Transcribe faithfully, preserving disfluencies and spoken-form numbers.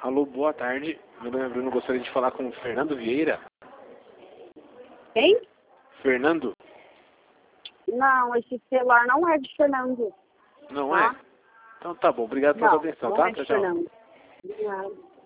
Alô, boa tarde. Meu nome é Bruno, gostaria de falar com o Fernando Vieira. Quem? Fernando? Não, esse celular não é de Fernando. Não tá? é? Então tá bom, obrigado pela Não, atenção, não tá? é Tchau, de tchau. Fernando. Obrigada.